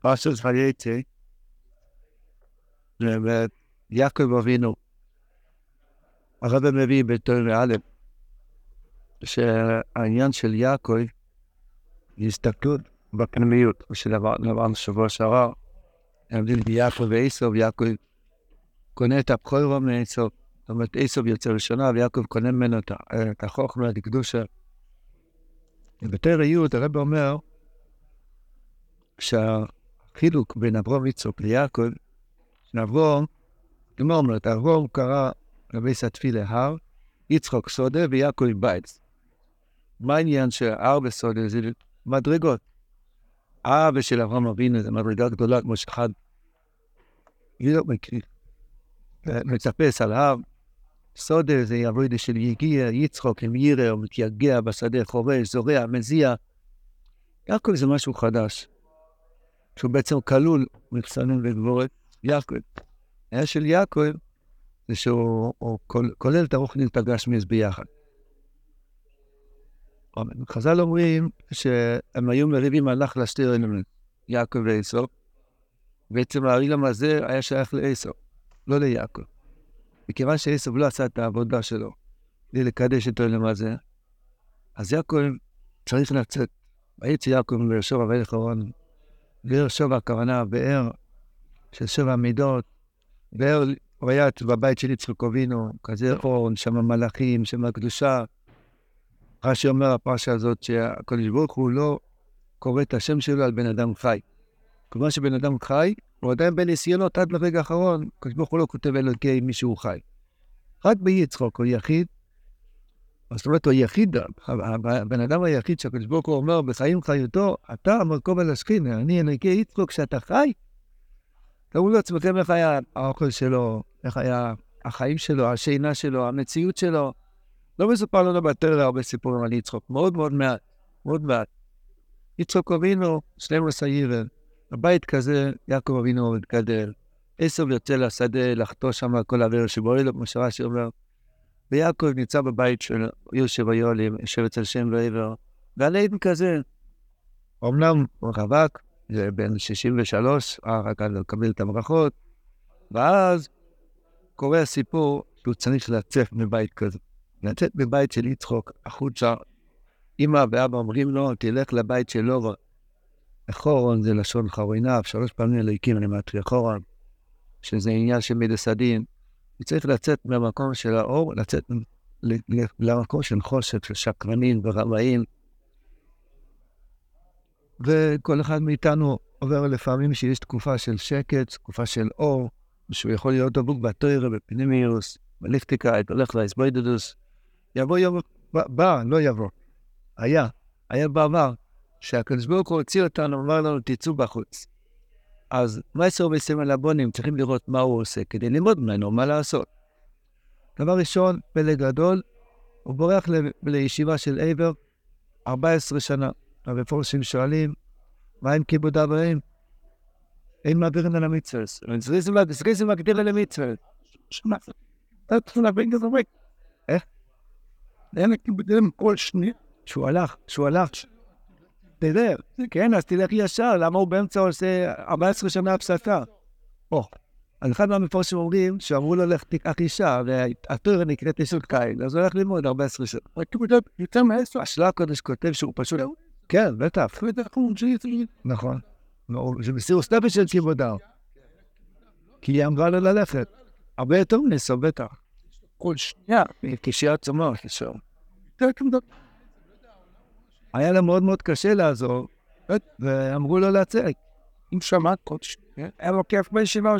פרשת וייצא, ויעקב אבינו, הרב מביא בתורה א', שהעניין של יעקב, הסתכלות בפנימיות, שלמדנו שבוע שעבר, להבדיל ביעקב ועשו, יעקב קונה את הבכור מעשו, זאת אומרת, עשו יוצא ראשונה, ויעקב קונה ממנו את החוכמה, את הקדושה. בתורה י' הרב אומר, שהחילוק בין אברהם יצחק ליעקב, שאברהם, כמו אומרת, אברהם קרא רבי סטפי להר, יצחק סודה ויעקב בית. מה העניין שההר וסודה זה מדרגות? האבא של אברהם אבינו זה מדרגה גדולה כמו שאחד מצפס על הר. סודה זה עבודה של יגיע, יצחק עם ירא, הוא מתייגע בשדה, חורש, זורע, מזיע. יעקב זה משהו חדש, שהוא בעצם כלול מחסנים וגבורת. יעקב, היה של יעקב זה שהוא כולל את הרוחנית את הגשמיס ביחד. חז"ל אומרים שהם היו מריבים הלך לשתי אלמנט, יעקב ועשו, בעצם העולם הזה היה שייך לעשו, לא ליעקב. מכיוון שעשו לא עשה את העבודה שלו, כדי לקדש את העולם הזה, אז יעקב צריך לצאת. ויצא יעקב מבאר שבע וילך חרון, באר שבע הכוונה, באר של 7 מידות, באר הוא היה בבית של יצחק אבינו, כזה אורן, שם מלאכים, שם הקדושה. רש"י אומר הפרשה הזאת שהקדוש ברוך הוא לא קורא את השם שלו על בן אדם חי. כלומר שבן אדם חי, הוא עדיין בניסיונות עד לרגע האחרון, הקדוש ברוך הוא לא כותב אלוקי מישהו חי. רק ביצחק הוא יחיד, זאת אומרת הוא יחיד, הבן אדם היחיד שהקדוש ברוך הוא אומר בחיים חיותו, אתה המרכוב על השכינה, אני אלוקי יצחק שאתה חי. תראו לעצמכם איך היה האוכל שלו, איך היה החיים שלו, השינה שלו, המציאות שלו. לא מסופר לנו בתורה הרבה סיפורים על יצחק, מאוד מאוד מעט, מאוד מעט. יצחק אבינו, 12 ילד, הבית כזה, יעקב אבינו גדל, עשו יוצא לשדה, לחטוא שם כל העבר שבו אלו, כמו שרש"י אומר, ויעקב נמצא בבית של יושב היולים, יושב אצל שם ועבר, והלילה כזה, אמנם הוא רווק, זה בן 63, רק לקבל את הברכות, ואז קורה הסיפור שהוא צריך לצאת מבית כזה. לצאת מבית של יצחק, החוצה, אמא ואבא אומרים לו, תלך לבית שלו, חורון זה לשון חרוריניו, 3 פעמים אלוהיקים, אני מתחיל חורון, שזה עניין של מידס הדין, הוא צריך לצאת מהמקום של האור, לצאת למקום של חושך, של שקרנים ורמאים, וכל אחד מאיתנו עובר לפעמים שיש תקופה של שקט, תקופה של אור, שהוא יכול להיות דבוק בתורה, בפנימיוס, בליכטיקאית, הולך להסבוידדוס, יבוא יום, לא יבוא, היה בעבר, שהקדוש ברוך הוא הוציא אותנו, אמר לנו, תצאו בחוץ. אז מה עשו בסמל הבונים? צריכים לראות מה הוא עושה, כדי ללמוד ממנו, מה לעשות. דבר ראשון, פלא גדול, הוא בורח לישיבה של עבר, 14 שנה. המפורשים שואלים, מה עם כיבוד אברהם? אין מעבירים על המצווה. זריזם מגדיר על המצווה. שמה, אתה צריך להבין כזה ריק. איך? אין כיבודם כל שניה. שהוא הלך. תדע, כן, אז תלך ישר, למה הוא באמצע עושה 14 שנה הפסקה? אז אחד מהמפורשים אומרים, שאמרו לו, לך תיקח אישה, והתורה נקראת אישות קין, אז הוא הולך ללמוד 14 שנה. יותר מעשר. השלה הקודש כותב שהוא פשוט... כן, בטח. נכון. זה מסירות נפש של כיבודה. כי היא אמרה לו ללכת. הרבה יותר ניסו, בטח. כל שנייה. כשיעת צמח, ישר. היה לה מאוד מאוד קשה לעזור, ואמרו לו לצאת. אם שמעת קודש, היה לו כיף בישיבה.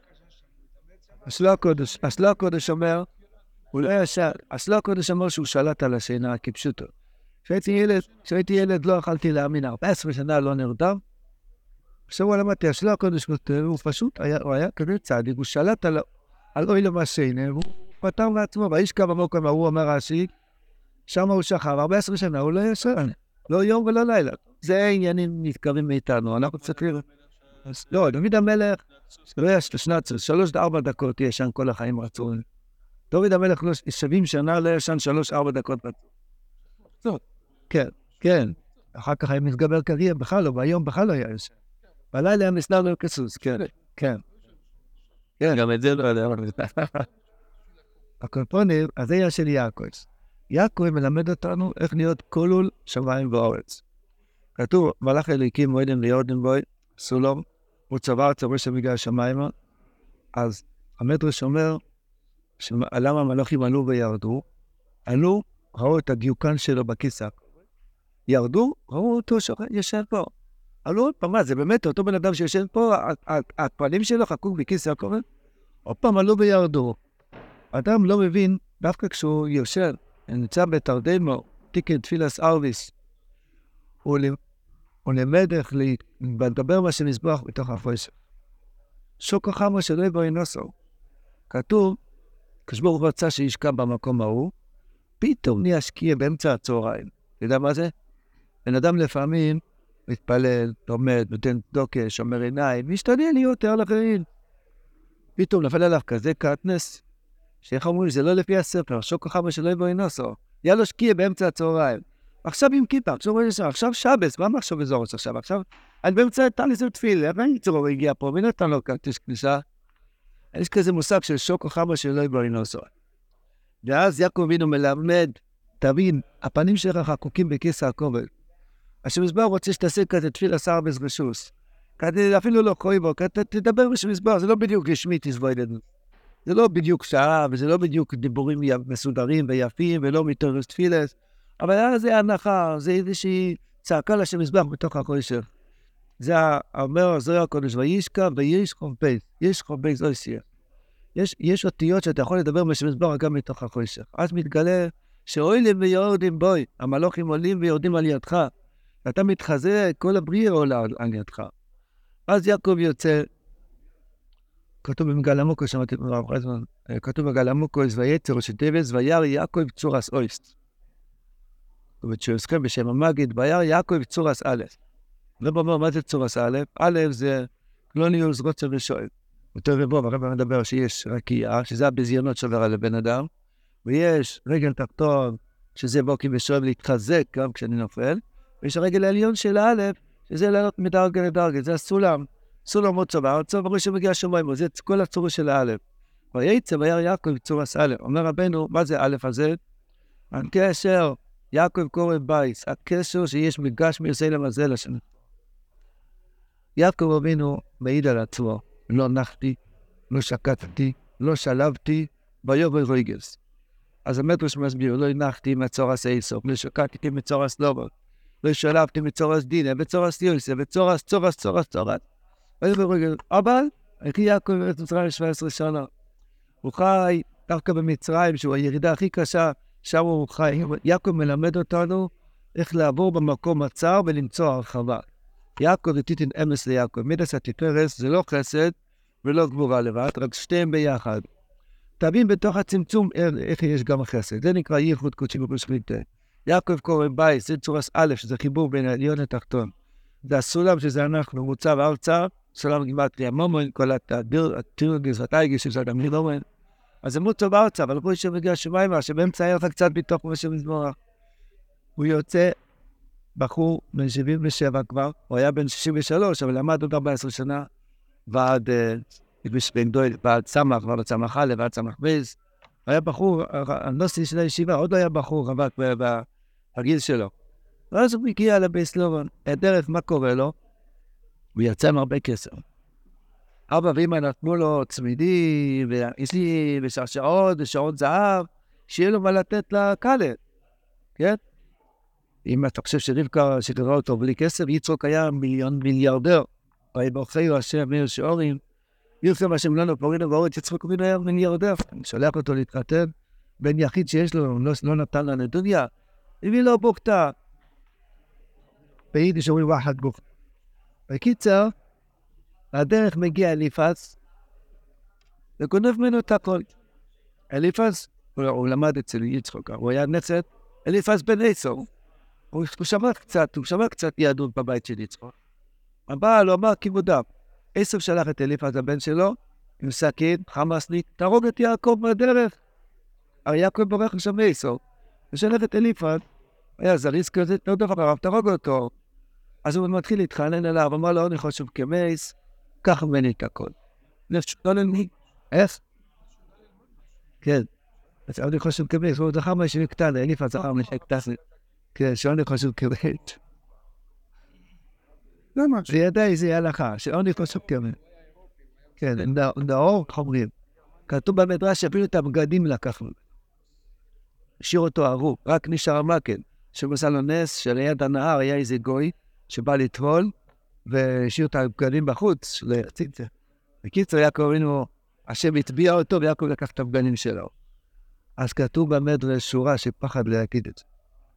השלה הקודש אומר, השלה הקודש אומר שהוא שלט על השינה כפשוטו. כשהייתי ילד לא אכלתי להאמין, 14 שנה לא נרדם. עכשיו למדתי, השלה הקודש הוא פשוט, הוא היה כזה צדיק, הוא שלט על אוי למשינה, והוא פתר לעצמו, והאיש קם במקום, הוא אמר רש"י, שם הוא שכב, 14 שנה הוא לא ישן, לא יום ולא לילה. זה עניינים נתקרבים מאיתנו, אנחנו צריכים... לא, דוד המלך, לא יש שנת 3-4 דקות ישן כל החיים רצון. דוד המלך 70 שנה לא ישן 3-4 דקות רצון. כן. אחר כך היה מתגבר קריירה בכלל לא, והיום בכלל לא היה ישן. בלילה נסדר לו כסוס, כן, כן. כן, גם את זה לא יודע. הקופונים, אז זה היה של יעקב. יעקב מלמד אותנו איך להיות כלול שמיים ואורץ. כתוב, מלאך אליקים מועדים ליורדים בוי, סולום, הוא צבר שמגיע השמיימה, אז המדרש אומר, למה המלאכים עלו וירדו? עלו, ראו את הדיוקן שלו בכיסא. ירדו, ראו אותו ישן פה. עלו עוד פעם, מה זה באמת אותו בן אדם שישן פה, הפנים שלו חקוק בכיסא הקורן? עוד פעם עלו וירדו. אדם לא מבין, דווקא כשהוא יושן, נמצא בתרדמו, תיקן תפילס ארוויס, הוא למד איך לדבר מה שנזבח בתוך החושך. שוקו חמו שלא יבוא אינוסו. כתוב, כשברוך רצה שישכב במקום ההוא, פתאום נהיה שקיע באמצע הצהריים. אתה יודע מה זה? בן אדם לפעמים מתפלל, לומד, נותן דוקה, שומר עיניים, משתדל להיות יותר לחיים. פתאום נפל עליו כזה קטנס, שאיך אומרים, זה לא לפי הספר, שוקו חמו שלא יבוא אינוסו. היה לו שקיע באמצע הצהריים. עכשיו עם כיפה, עכשיו שבס, מה מחשוב בזורץ עכשיו? עכשיו, אני באמצע תליס ותפילה, איך אני צורו הגיע פה, מי נתן לו כרטיס כניסה? יש כזה מושג של שוקו חמו שלא יבוא אינוסו. ואז יעקב אבינו מלמד, תבין, הפנים שלך חקוקים בכיסא הכובד. השמזבר רוצה שתעשה כזה תפילה שר בזרשוס. כזה אפילו לא קוראים בו, תדבר בשמזבר, זה לא בדיוק רשמי תסבוידד. זה לא בדיוק שעה, וזה לא בדיוק דיבורים מסודרים ויפים, ולא מתורס תפילס. אבל זה הנחה, זה איזושהי צעקה לשמזבח בתוך החושך. זה אומר הזוהר הקודש, וישכב ויש חומפייס, יש חומפייס אויסיה. יש אותיות שאתה יכול לדבר בשמזבח גם מתוך החושך. אז מתגלה שאוילים ויורדים בוי, המלאכים עולים ויורדים על ידך. ואתה מתחזה, כל הבריאה עולה על ידך. אז יעקב יוצא, כתוב במגל עמוקו, שמעתי ברב חזמן, כתוב במגל עמוקו, ויצר שטבס, וירא יעקב צורס אויסט. ותשעוסכם בשם המגיד, וירא יעקב צורס א'. לא אומר, מה זה צורס א'? א' זה קלוניוס רוצה ושואל. יותר רבו, הרב מדבר שיש רקיעה, שזה הבזיונות שעובר על הבן אדם, ויש רגל תחתון, שזה בוקי ושואל להתחזק גם כשאני נופל, ויש הרגל העליון של א', שזה לעלות מדרגה לדרגה, זה הסולם. סולם עוד צבא, עוד צבא שמגיע שמיים, זה כל הצורה של א'. ויצא וירא יעקב צורס א'. אומר רבנו, מה זה א' הזה? הקשר, יעקב קורא בייס, הקשר שיש מגש מיוסי למזל השנה. יעקב אבינו מעיד על עצמו, לא נחתי, לא שקטתי, לא שלבתי, ביובר רגס. אז המדרש מסביר, לא נחתי מצורס איסוף, לא שקטתי מצורס לובות, לא שלבתי מצורס דינה, בצורס יוסף, בצורס, צורס. ביובר רגס. אבל, הכי יעקב את מצרים 17 שנה. הוא חי דווקא במצרים, שהוא הירידה הכי קשה, שם הוא חי. יעקב מלמד אותנו איך לעבור במקום הצר ולמצוא הרחבה. יעקב ותיתן אמס ליעקב. מידס התפארס זה לא חסד ולא גבורה לבד, רק שתיהם ביחד. תבין בתוך הצמצום איך יש גם החסד. זה נקרא ייחוד קודשי ובשליטה. יעקב קורא בייס, זה צורס א', שזה חיבור בין העליון לתחתון. זה הסולם שזה אנחנו, מוצב ארצה, סולם גימטריה מומון, כל הטירגס והטייגס שזה אדם מילומן. אז זה מוצב ארצה, אבל פה יש מגיע שמיימה, שבאמצע היה לך קצת בתוך מה שמזמורה. הוא יוצא בחור בן 77 כבר, הוא היה בן 63, אבל למד עוד 14 שנה, ועד צמח, ועד צמח א', ועד צמח בייס. הוא היה בחור, הנוסי של הישיבה, עוד לא היה בחור, רווק בגיל שלו. ואז הוא הגיע לבייס לובן, הדרך מה קורה לו? הוא יצא עם הרבה כסף. אבא ואמא נתנו לו צמידים, ושרשעות, ושעות זהב, שיהיה לו מה לתת לקלט, כן? אם אתה חושב שרבקה שתראה אותו בלי כסף, יצחק היה מיליארדר. הרי ברכיו השם מאיר שעורים, ירחם השם לנו פורינו ואורת, יצחק אבינו היה מיליארדר. אני שולח אותו להתחתן, בן יחיד שיש לו, לא נתן לנו דוניה, הביא לו בוקטה. ביידיש אומרים ואחד בוקטה. בקיצר, הדרך מגיע אליפז, וגונב ממנו את הכל. אליפז, הוא למד אצל יצחק, הוא היה נצת, אליפז בן עשר. הוא שמע קצת יהדות בבית של יצחק. הבעל, הוא אמר כיבודיו, עשב שלח את אליפז הבן שלו, עם סכין, חמאסניק, תהרוג את יעקב מהדרך. הרי יעקב בורח לשם עשר, ושלח את אליפז, היה זריז כזה, לא דבר הרב, תהרוג אותו. אז הוא מתחיל להתחנן אליו, אמר לו, אני חושב כמייס, קח ממני את הכל. לא נלמי. איך? כן. אז אני חושב כמייס, הוא זכר מהשני קטן, אליף הזכר מהשני קטן. כן, שאני חושב כמייס. זה ידעי, זה הלכה, שאני חושב כמייס. כן, נאור חומרים. כתוב במדרש שאפילו את הבגדים לקחנו. השאיר אותו הרוג, רק נשאר מקל. שבעשה לו נס שליד הנהר היה איזה גוי שבא לטבול, והשאיר את הבגדים בחוץ. בקיצור, יעקב אבינו, השם הטביע אותו, ויעקב לקח את הבגדים שלו. אז כתוב במדרש שורה שפחד להגיד את זה.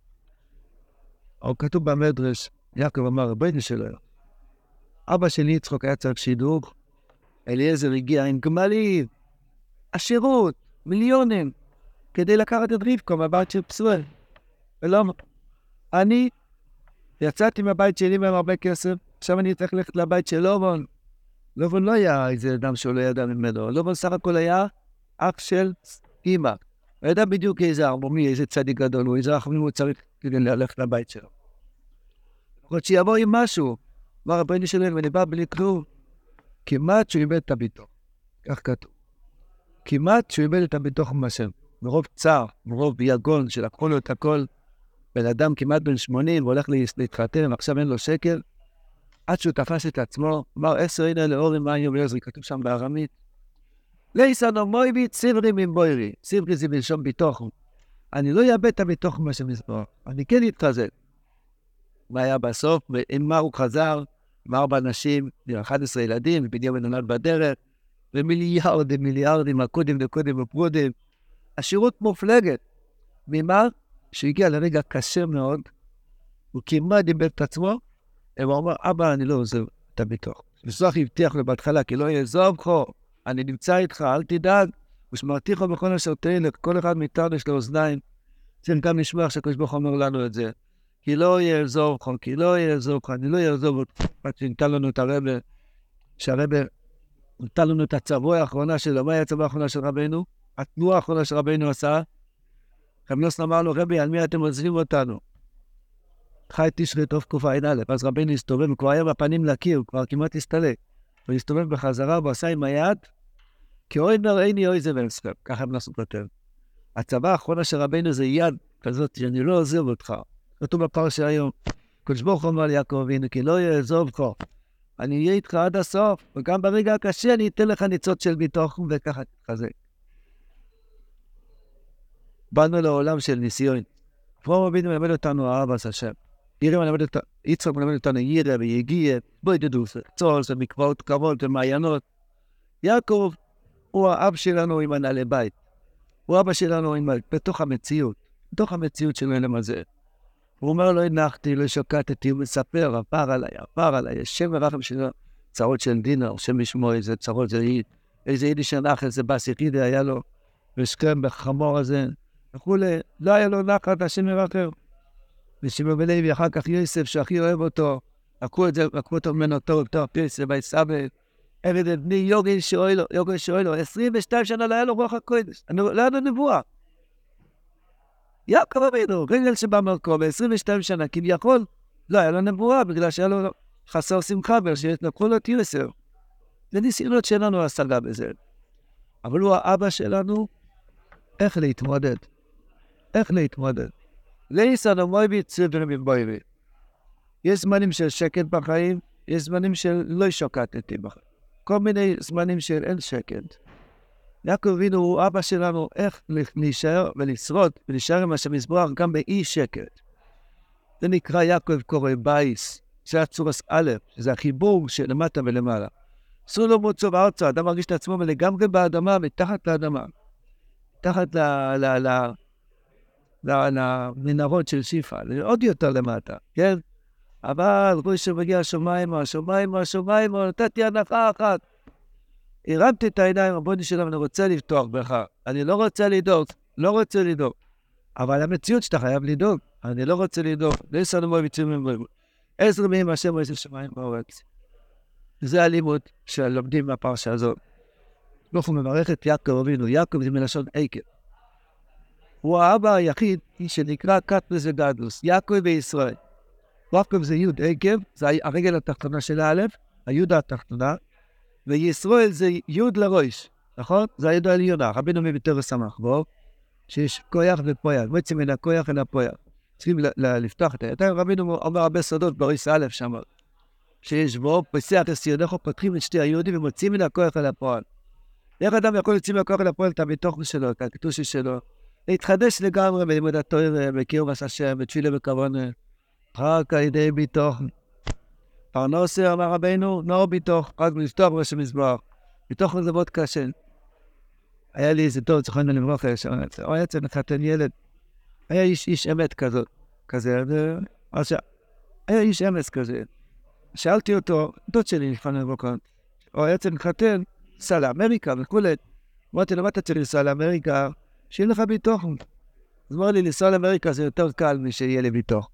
או כתוב במדרש, יעקב אמר, רבנו שלו, אבא שלי יצחק היה צריך שידוך, אליעזר הגיע עם גמלים, עשירות, מיליונים, כדי לקחת את רבקה מהבית של פסואל. ולמה? אני יצאתי מהבית שלי עם הרבה כסף, עכשיו אני צריך ללכת לבית של לובון. לובון לא היה איזה אדם שהוא לא ידע ממנו, לובון סך הכל היה אח של אמא. הוא ידע בדיוק איזה ערמומי, איזה צדיק גדול, הוא איזה רחמים הוא צריך כדי ללכת לבית שלו. עוד שיבוא עם משהו, אמר רבנו שלנו, ואני בא בלי כלום, כמעט שהוא איבד את הביטוח. כך כתוב. כמעט שהוא איבד את הביטוח עם השם. מרוב צער, מרוב יגון שלקחו לו את הכל, בן אדם כמעט בן 80 והולך להתחתן, עכשיו אין לו שקל, עד שהוא תפס את עצמו, אמר 10 הנה לאורי מים ולעזרי, כתוב שם בארמית. ליסנו מויבי ציברי ממבוירי, ציברי זה בלשון ביטוח. אני לא אאבד את הביטוח עם השם יזברך, אני כן אתחזק. מה היה בסוף? עם מה הוא חזר? עם 4 אנשים, עם 11 ילדים, ובנימין נולד בדרך, ומיליארדים, הקודים וקודים ופרודים. השירות מופלגת. ממה? שהגיע לרגע קשה מאוד, הוא כמעט איבד את עצמו, הוא אומר, אבא, אני לא עוזב את הביטוח. ישוח הבטיח לו בהתחלה, כי לא יעזוב חו, אני נמצא איתך, אל תדאג, ושמרתיך בכל אשר תלך, כל אחד מאיתנו יש לו אוזניים, צריך גם לשמוע שהקדוש ברוך הוא אומר לנו את זה. כי לא יעזוב חו, כי לא יעזוב חו, אני לא יעזוב אותך. נתן לנו את הרב, שהרב נתן לנו את הצבוע האחרונה שלו. מה היה הצבוע האחרונה של רבינו? התנועה האחרונה של רבינו עשה. רב נוסן אמר לו, רבי, על מי אתם עוזבים אותנו? חי תשרי טוב תקופה ע"א, אז רבינו הסתובב, הוא כבר היה בפנים לקיר, הוא כבר כמעט הסתלק. הוא הסתובב בחזרה, הוא עשה עם היד, כי אוי נראיני אוי זה ולסכם, ככה רב נוסן כותב. הצבא האחרונה של רבינו זה יד כזאת, שאני לא עוזב אותך. כתוב בפרשה היום, קדוש ברוך הוא אמר ליעקב אבינו, כי לא יעזוב חו. אני אהיה איתך עד הסוף, וגם ברגע הקשה אני אתן לך ניצוץ של ביטוח, וככה תתחזק. באנו לעולם של ניסיון. אברהם אבינו מלמד אותנו אהבת השם. יצחק מלמד אותנו יראה ויגיע, בודדות, צוהר ומקוואות קרבות ומעיינות. יעקב הוא האב שלנו עם הנעלי בית. הוא אבא שלנו בתוך המציאות, בתוך המציאות של העולם הזה. הוא אומר לו, הנחתי, לא שקטתי, הוא מספר, עבר עליי, השם ורחם שלו, צרות של דינה, השם ישמור איזה צרות, איזה יידיש הנח, איזה בסיקידי היה לו, ושכם בחמור הזה, וכולי, לא היה לו נחת, השם ירחם. ושמעון ולוי, אחר כך יוסף, שהכי אוהב אותו, לקחו אותו ממנו טוב, פרסי, ויסבל, עבד את בני יוגל שואלו, 22 שנה לא היה לו רוח הקודש, לא היה לו נבואה. יעקב אבינו, רגל שבא מרקו, ב-22 שנה, כביכול, לא היה לו נבואה, בגלל שהיה לו חסר שמחה, לקחו לו את יוסף. זה ניסיונות שלנו השגה בזה. אבל הוא האבא שלנו, איך להתמודד. איך להתמודד. ליסנו מויבי ציברי ממבוירי. יש זמנים של שקט בחיים, יש זמנים של לא שקטתי בחיים. כל מיני זמנים של אין שקט. יעקב אבינו הוא אבא שלנו, איך להישאר ולשרוד, ולהישאר עם השם יזברך גם באי שקט. זה נקרא יעקב קורא בייס, זה הצורס א', שזה החיבור שלמטה ולמעלה. אסור לו מוצא בארצה, אדם מרגיש את עצמו לגמרי באדמה, מתחת לאדמה. מתחת למנהרות של שיפה, עוד יותר למטה, כן? אבל רואה שמגיע השמיים, נתתי הנחה אחת. הרמתי את העיניים, רבוני שלנו, אני רוצה לפתוח בך. אני לא רוצה לדאוג. אבל המציאות שאתה חייב לדאוג. אני לא רוצה לדאוג. לא יסענו בו ויצאים ממנו. 10 מהם השם ועשר שמיים בארץ. זה הלימוד שלומדים מהפרשה הזאת. הוא מברך את יעקב אבינו. יעקב זה מלשון עקב. הוא האבא היחיד שנקרא קטנוס וגדלוס. יעקב וישראל. עקב זה יוד, עקב זה הרגל התחתונה של א', היוד התחתונה, וישראל זה יוד לראש, נכון? זה היוד העליונה, רבינו מביתר שמח בו, שיש כוח ופויח, בעצם מן הכוח אל הפויח. צריכים לפתוח את הידיים, רבינו אומר הרבה סודות בריס א' שם, שיש בו, פסיח הסיונכו, פותחים את שתי היהודים ומוצאים מן הכוח אל הפועל. איך אדם יכול להוציא מהכוח אל הפועל את הביטוח שלו, את הקדושה שלו, להתחדש לגמרי בלימוד התורה, בקירוב השם, בתפילה וכוונה, רק על ידי ביטוח. פרנסה אמר רבינו, נור ביטוח, רק לפתוח ראש המזבח. ביטוח זה מאוד קשה. היה לי איזה טוב, זכרנו לברכה, הוא היה אצל לחתן ילד, היה איש אמת כזה, היה איש אמץ כזה. שאלתי אותו, דוד שלי לפני לברכה, הוא היה אצל לחתן, סע לאמריקה וכולי. אמרתי לו, מה אתה צריך לנסוע לאמריקה? שיהיה לך ביטוח. אז אמר לי, לנסוע לאמריקה זה יותר קל משיהיה לי ביטוח.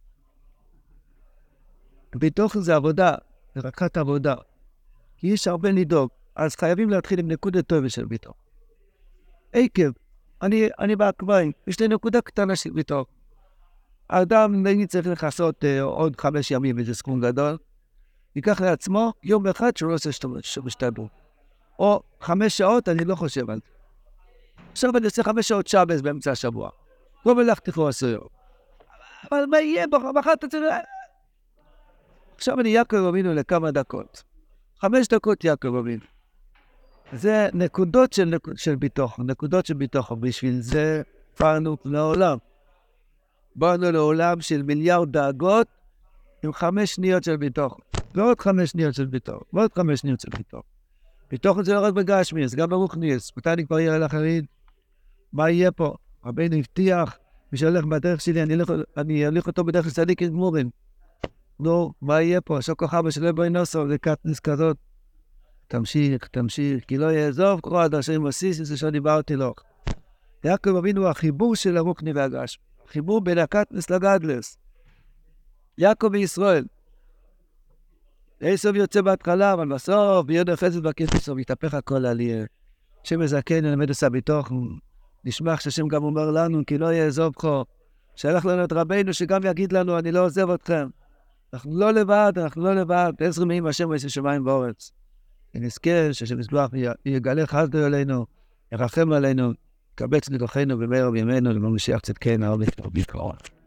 ביטוח זה עבודה, זה רק עבודה. כי יש הרבה לדאוג, אז חייבים להתחיל עם נקודת טובה של ביטוח. עקב, אני באקביים, יש לי נקודה קטנה של ביטוח. האדם נגיד צריך לחסות עוד 5 ימים, איזה סכום גדול, ייקח לעצמו יום אחד שהוא לא עושה שמשתברו. או 5 שעות, אני לא חושב על זה. עכשיו אני עושה 5 שעות שבס באמצע השבוע. לא מלאכתי כבר 10 יום. אבל מה יהיה מחר אתה צריך... עכשיו אני יעקב אבינו לכמה דקות. 5 דקות יעקב אבינו. זה נקודות של ביטוח, נקודות של ביטוח. בשביל זה באנו לעולם. באנו לעולם של מיליארד דאגות עם 5 שניות של ביטוח. ועוד 5 שניות של ביטוח. ועוד 5 שניות של ביטוח. ביטוח זה לא רק בגשמי, זה גם ברוחניס. מתי אני כבר אראה לאחרים? מה יהיה פה? רבינו הבטיח, מי שהולך בדרך שלי, אני אלך אותו בדרך לצדיק גמורים. נו, מה יהיה פה? שוקו חבא שלא בואי נוסו, זה קטניס כזאת. תמשיך, כי לא יעזוב, קרוא עד אשר מוסיס, זה שאני באותי לו. יעקב אבינו החיבור של הרוחני והגשמי. החיבור בין הקטניס לגדלס. יעקב וישראל. עשב יוצא בהתחלה, אבל בסוף, ביוד החסד והכסף, מתהפך הכל על יהיה. השם מזכן, ילמד עושה ביטוח, נשמח שהשם גם אומר לנו, כי לא יעזוב חו. שלח לנו את רבינו, שגם יגיד לנו, אני לא עוזב אתכם. אנחנו לא לבד, עזר מעם השם ויעשה שמיים ואורץ. ונזכה שהשם יזבח יגלה חסדו עלינו, ירחם עלינו, יקבץ לתוכנו במהרה בימינו, למשיח צדקנו, הרבה